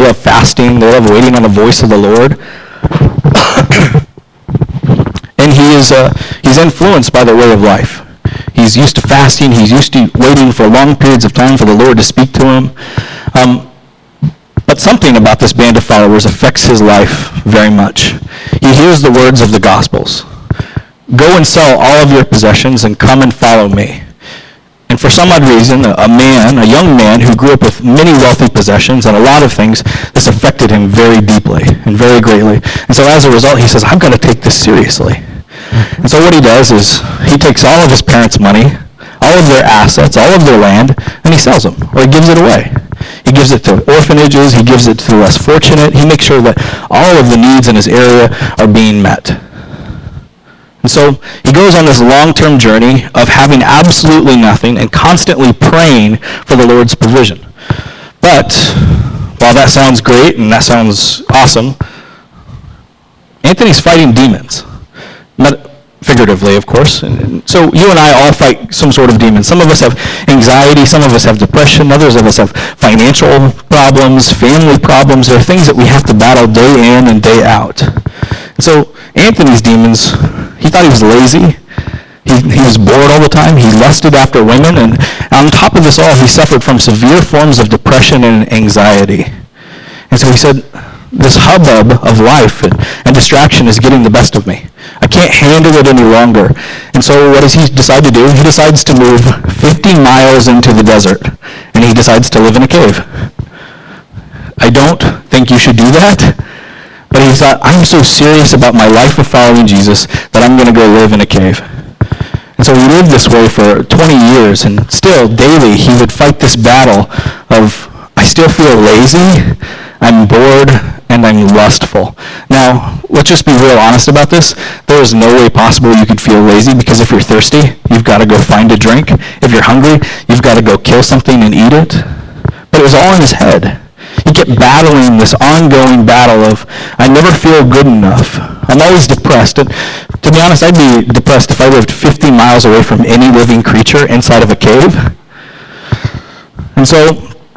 love fasting. They love waiting on the voice of the Lord. And he's influenced by their way of life. He's used to fasting. He's used to waiting for long periods of time for the Lord to speak to him. But something about this band of followers affects his life very much. He hears the words of the Gospels. Go and sell all of your possessions and come and follow me. And for some odd reason, a young man who grew up with many wealthy possessions and a lot of things, this affected him very deeply and very greatly. And so as a result, he says, I've got to take this seriously. And so what he does is he takes all of his parents' money, all of their assets, all of their land, and he sells them, or he gives it away. He gives it to orphanages. He gives it to the less fortunate. He makes sure that all of the needs in his area are being met. And so he goes on this long-term journey of having absolutely nothing and constantly praying for the Lord's provision. But while that sounds great and that sounds awesome, Anthony's fighting demons. Figuratively, of course. And so you and I all fight some sort of demon. Some of us have anxiety, some of us have depression, others of us have financial problems, family problems. There are things that we have to battle day in and day out. And so Anthony's demons, he thought he was lazy. He was bored all the time. He lusted after women. And on top of this all, he suffered from severe forms of depression and anxiety. And so he said, this hubbub of life and distraction is getting the best of me. I can't handle it any longer. And so what does he decide to do? He decides to move 50 miles into the desert, and he decides to live in a cave. I don't think you should do that, but he thought, I'm so serious about my life of following Jesus that I'm going to go live in a cave. And so he lived this way for 20 years, and still daily he would fight this battle of, I still feel lazy, I'm bored, and I'm lustful. Now, let's just be real honest about this. There is no way possible you could feel lazy, because if you're thirsty, you've got to go find a drink. If you're hungry, you've got to go kill something and eat it. But it was all in his head. He kept battling this ongoing battle of, I never feel good enough. I'm always depressed. And to be honest, I'd be depressed if I lived 50 miles away from any living creature inside of a cave. And so,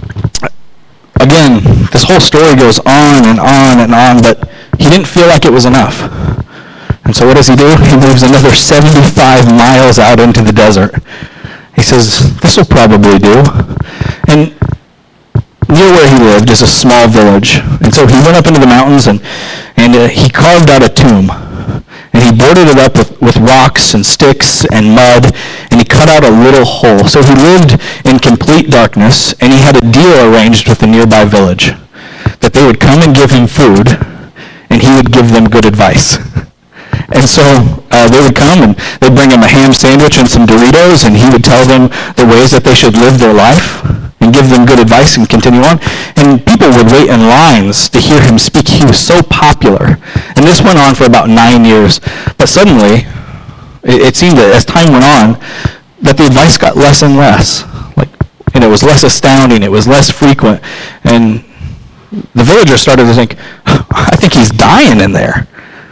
again, this whole story goes on and on and on, but he didn't feel like it was enough. And so what does he do? He moves another 75 miles out into the desert. He says, this will probably do. And near where he lived is a small village. And so he went up into the mountains and he carved out a tomb. And he boarded it up with rocks and sticks and mud, and he cut out a little hole. So he lived in complete darkness, and he had a deal arranged with the nearby village that they would come and give him food, and he would give them good advice. And so they would come, and they'd bring him a ham sandwich and some Doritos, and he would tell them the ways that they should live their life and give them good advice and continue on. And people would wait in lines to hear him speak. He was so popular. And this went on for about 9 years. But suddenly, it seemed that as time went on, that the advice got less and less. And it was less astounding. It was less frequent. And the villagers started to think, I think he's dying in there.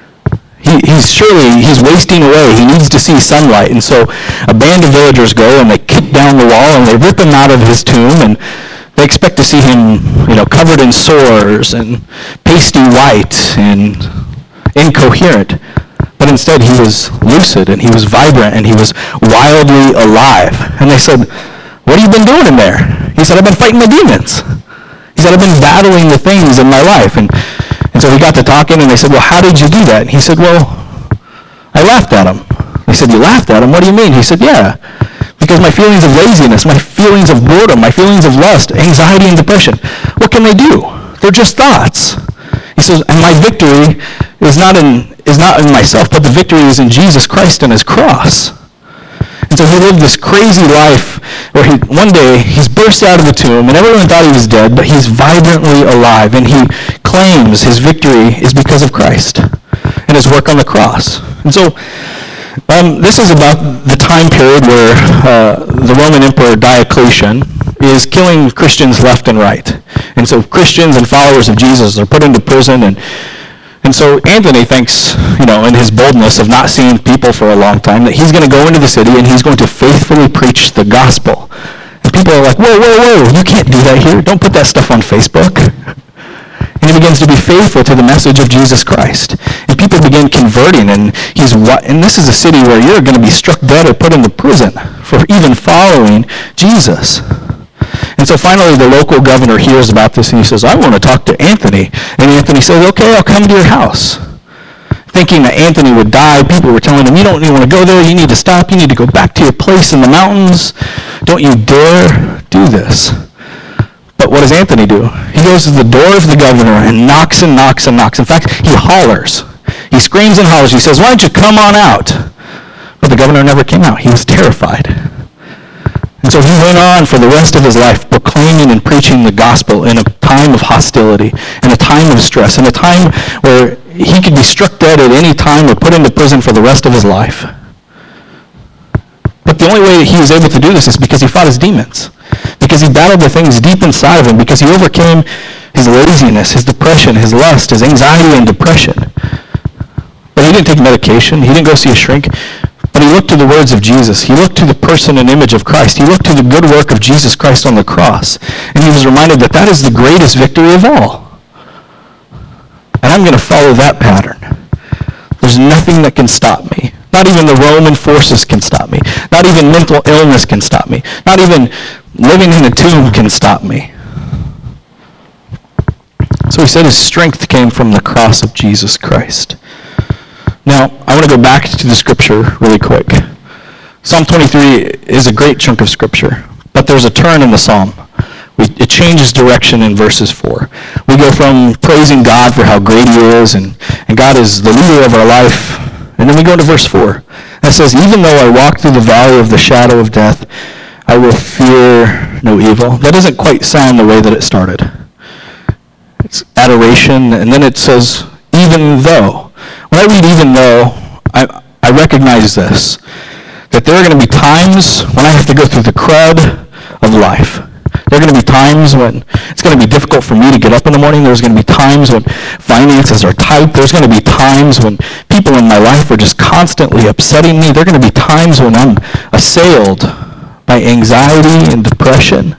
He's wasting away. He needs to see sunlight. And so a band of villagers go and they kick down the wall and they rip him out of his tomb, and they expect to see him, covered in sores and pasty white and incoherent. But instead he was lucid and he was vibrant and he was wildly alive. And they said, what have you been doing in there? He said, I've been fighting the demons. He said, I've been battling the things in my life. And so he got to talking, and they said, well, how did you do that? And he said, well, I laughed at him. They said, you laughed at him? What do you mean? He said, yeah, because my feelings of laziness, my feelings of boredom, my feelings of lust, anxiety, and depression, what can they do? They're just thoughts. He says, and my victory is not in myself, but the victory is in Jesus Christ and his cross. And so he lived this crazy life where one day he's burst out of the tomb, and everyone thought he was dead, but he's vibrantly alive, and he claims his victory is because of Christ and his work on the cross. And so this is about the time period where the Roman Emperor Diocletian is killing Christians left and right. And so Christians and followers of Jesus are put into prison, and so Anthony thinks, in his boldness of not seeing people for a long time, that he's going to go into the city and he's going to faithfully preach the gospel. And people are like, whoa, you can't do that here. Don't put that stuff on Facebook. begins to be faithful to the message of Jesus Christ. And people begin converting, and this is a city where you're going to be struck dead or put into prison for even following Jesus. And so finally the local governor hears about this, and he says, I want to talk to Anthony. And Anthony says, okay, I'll come to your house. Thinking that Anthony would die, people were telling him, you don't even want to go there, you need to stop, you need to go back to your place in the mountains. Don't you dare do this. But what does Anthony do? He goes to the door of the governor and knocks and knocks and knocks. In fact, he hollers. He screams and hollers. He says, why don't you come on out? But the governor never came out. He was terrified. And so he went on for the rest of his life proclaiming and preaching the gospel in a time of hostility, in a time of stress, in a time where he could be struck dead at any time or put into prison for the rest of his life. But the only way he was able to do this is because he fought his demons, because he battled the things deep inside of him, because he overcame his laziness, his depression, his lust, his anxiety and depression. But he didn't take medication. He didn't go see a shrink. But he looked to the words of Jesus. He looked to the person and image of Christ. He looked to the good work of Jesus Christ on the cross. And he was reminded that that is the greatest victory of all. And I'm going to follow that pattern. There's nothing that can stop me. Not even the Roman forces can stop me. Not even mental illness can stop me. Not even living in a tomb can stop me. So he said his strength came from the cross of Jesus Christ. Now, I want to go back to the scripture really quick. Psalm 23 is a great chunk of scripture, but there's a turn in the psalm. It changes direction in verses 4. We go from praising God for how great he is, and God is the leader of our life, and then we go to verse 4. It says, even though I walk through the valley of the shadow of death, I will fear no evil. That doesn't quite sound the way that it started. It's adoration, and then it says, even though. When I read even though, I recognize this, that there are going to be times when I have to go through the crud of life. There are going to be times when it's going to be difficult for me to get up in the morning. There's going to be times when finances are tight. There's going to be times when people in my life are just constantly upsetting me. There are going to be times when I'm assailed by anxiety and depression.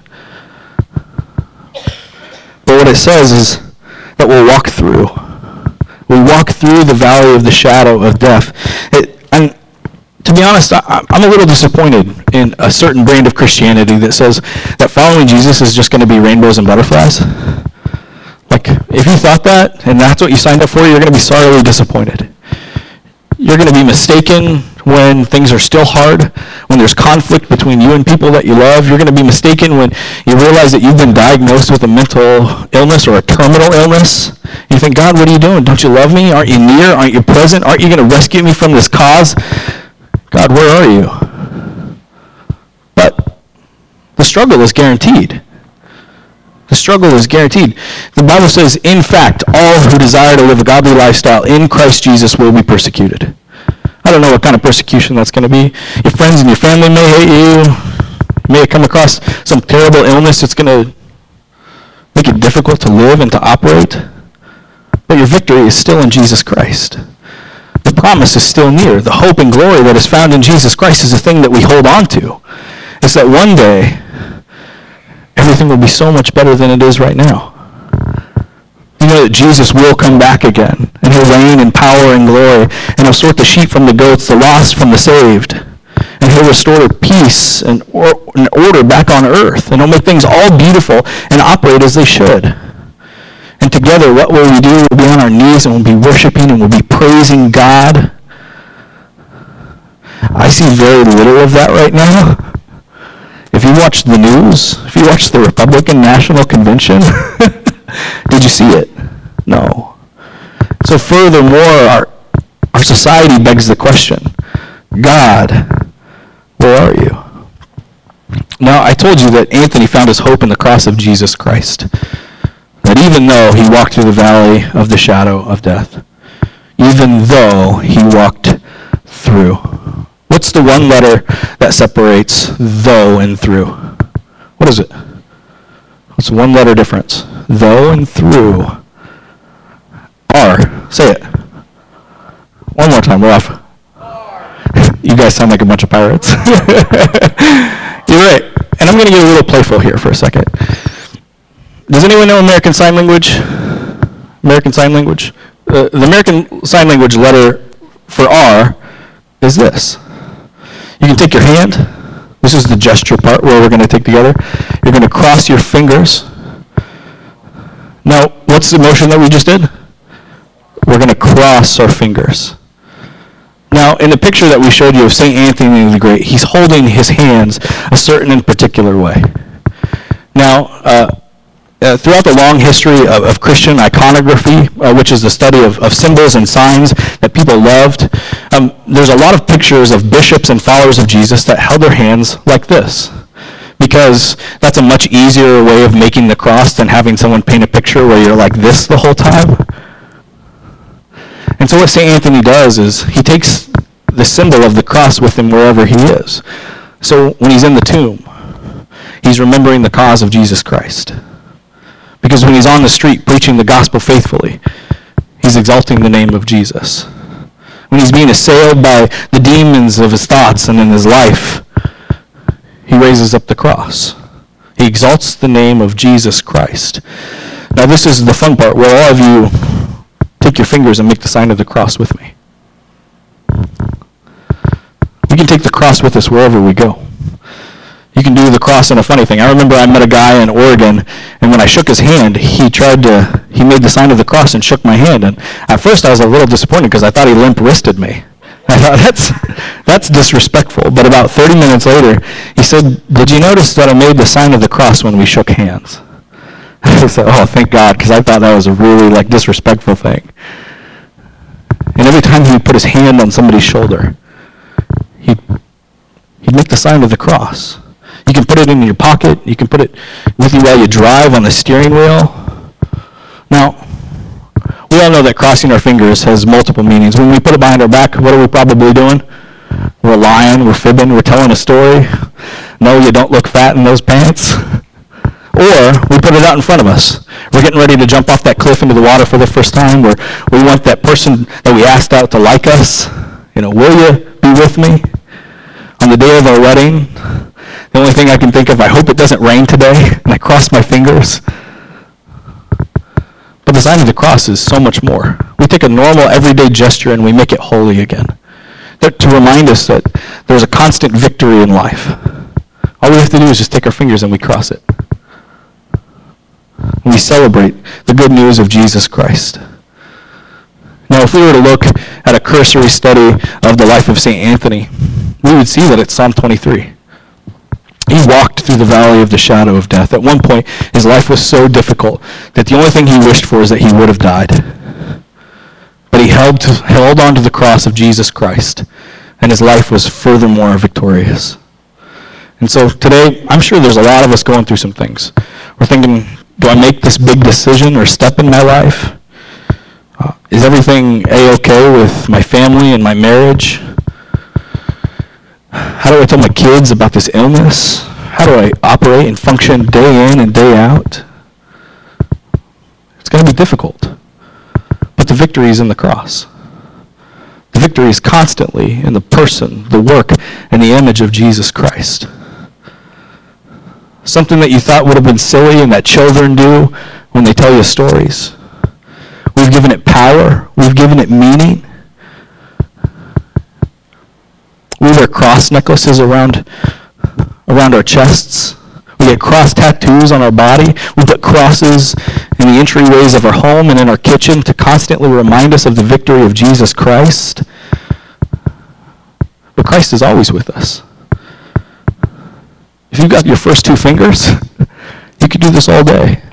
But what it says is that we'll walk through. We walk through the valley of the shadow of death. And to be honest, I'm a little disappointed in a certain brand of Christianity that says that following Jesus is just going to be rainbows and butterflies. Like, if you thought that, and that's what you signed up for, you're going to be sorely disappointed. You're going to be mistaken when things are still hard, when there's conflict between you and people that you love. You're going to be mistaken when you realize that you've been diagnosed with a mental illness or a terminal illness. You think, God, what are you doing? Don't you love me? Aren't you near? Aren't you present? Aren't you going to rescue me from this cause? God, where are you? But the struggle is guaranteed. The struggle is guaranteed. The Bible says, in fact, all who desire to live a godly lifestyle in Christ Jesus will be persecuted. I don't know what kind of persecution that's going to be. Your friends and your family may hate you. You may come across some terrible illness that's going to make it difficult to live and to operate. But your victory is still in Jesus Christ. The promise is still near. The hope and glory that is found in Jesus Christ is a thing that we hold on to. It's that one day, everything will be so much better than it is right now. You know that Jesus will come back again, and he'll reign in power and glory, and he'll sort the sheep from the goats, the lost from the saved, and he'll restore peace and order back on earth, and he'll make things all beautiful and operate as they should. And together, what will we do? We'll be on our knees, and we'll be worshiping, and we'll be praising God. I see very little of that right now. If you watch the news, if you watch the Republican National Convention, did you see it? No. So furthermore, our society begs the question, God, where are you? Now, I told you that Anthony found his hope in the cross of Jesus Christ. That even though he walked through the valley of the shadow of death, even though he walked through. What's the one letter that separates though and through? What is it? What's the one letter difference? Though and through. R. Say it. One more time, we're off. R. You guys sound like a bunch of pirates. You're right. And I'm going to get a little playful here for a second. Does anyone know American Sign Language? American Sign Language? The American Sign Language letter for R is this. You can take your hand. This is the gesture part where we're going to take together. You're going to cross your fingers. Now, what's the motion that we just did? We're going to cross our fingers. Now, in the picture that we showed you of St. Anthony the Great, he's holding his hands a certain and particular way. Now, throughout the long history of Christian iconography, which is the study of symbols and signs that people loved, there's a lot of pictures of bishops and followers of Jesus that held their hands like this, because that's a much easier way of making the cross than having someone paint a picture where you're like this the whole time. And so what St. Anthony does is he takes the symbol of the cross with him wherever he is. So when he's in the tomb, he's remembering the cause of Jesus Christ. Because when he's on the street preaching the gospel faithfully, he's exalting the name of Jesus. When he's being assailed by the demons of his thoughts and in his life, he raises up the cross. He exalts the name of Jesus Christ. Now this is the fun part where all of you take your fingers and make the sign of the cross with me. We can take the cross with us wherever we go. You can do the cross in a funny thing. I remember I met a guy in Oregon, and when I shook his hand, he made the sign of the cross and shook my hand. And at first I was a little disappointed because I thought he limp-wristed me. I thought, that's disrespectful. But about 30 minutes later, he said, "Did you notice that I made the sign of the cross when we shook hands?" I said, "Oh, thank God," because I thought that was a really disrespectful thing. And every time he put his hand on somebody's shoulder, he'd make the sign of the cross. You can put it in your pocket. You can put it with you while you drive on the steering wheel. Now, we all know that crossing our fingers has multiple meanings. When we put it behind our back, what are we probably doing? We're lying, we're fibbing, we're telling a story. No, you don't look fat in those pants. Or we put it out in front of us. We're getting ready to jump off that cliff into the water for the first time, where we want that person that we asked out to like us. Will you be with me on the day of our wedding? The only thing I can think of, I hope it doesn't rain today, and I cross my fingers. But the sign of the cross is so much more. We take a normal, everyday gesture and we make it holy again. To remind us that there's a constant victory in life. All we have to do is just take our fingers and we cross it. And we celebrate the good news of Jesus Christ. Now, if we were to look at a cursory study of the life of St. Anthony, we would see that it's Psalm 23. He walked through the valley of the shadow of death. At one point, his life was so difficult that the only thing he wished for is that he would have died. But he held on to the cross of Jesus Christ, and his life was furthermore victorious. And so today, I'm sure there's a lot of us going through some things. We're thinking, do I make this big decision or step in my life? Is everything A-okay with my family and my marriage? How do I tell my kids about this illness? How do I operate and function day in and day out? It's going to be difficult. But the victory is in the cross. The victory is constantly in the person, the work, and the image of Jesus Christ. Something that you thought would have been silly and that children do when they tell you stories. We've given it power. We've given it meaning. We wear cross necklaces around our chests. We get cross tattoos on our body. We put crosses in the entryways of our home and in our kitchen to constantly remind us of the victory of Jesus Christ. But Christ is always with us. If you've got your first two fingers, you could do this all day.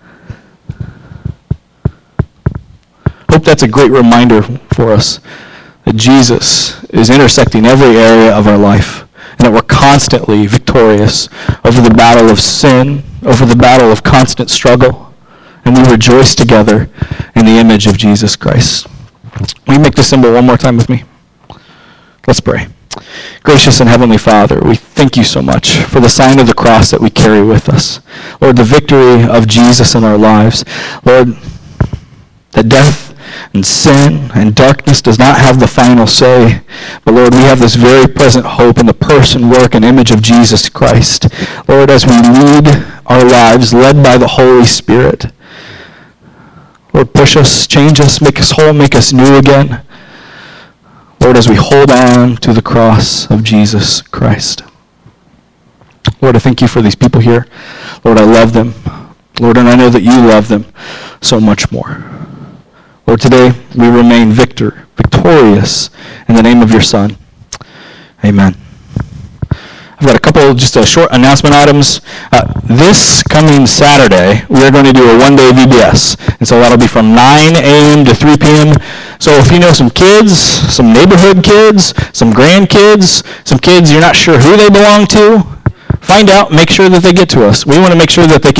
Hope that's a great reminder for us that Jesus is intersecting every area of our life, and that we're constantly victorious over the battle of sin, over the battle of constant struggle, and we rejoice together in the image of Jesus Christ. Will you make the symbol one more time with me? Let's pray. Gracious and Heavenly Father, we thank you so much for the sign of the cross that we carry with us. Lord, the victory of Jesus in our lives. Lord, that death and sin and darkness does not have the final say. But Lord, we have this very present hope in the person, work, and image of Jesus Christ. Lord, as we lead our lives led by the Holy Spirit, Lord, push us, change us, make us whole, make us new again. Lord, as we hold on to the cross of Jesus Christ. Lord, I thank you for these people here. Lord, I love them. Lord, and I know that you love them so much more. Lord, today we remain victorious in the name of your Son. Amen. I've got a couple, just a short announcement items. This coming Saturday, we're going to do a one-day VBS. And so that'll be from 9 a.m. to 3 p.m. So if you know some kids, some neighborhood kids, some grandkids, some kids you're not sure who they belong to, find out, make sure that they get to us. We want to make sure that they can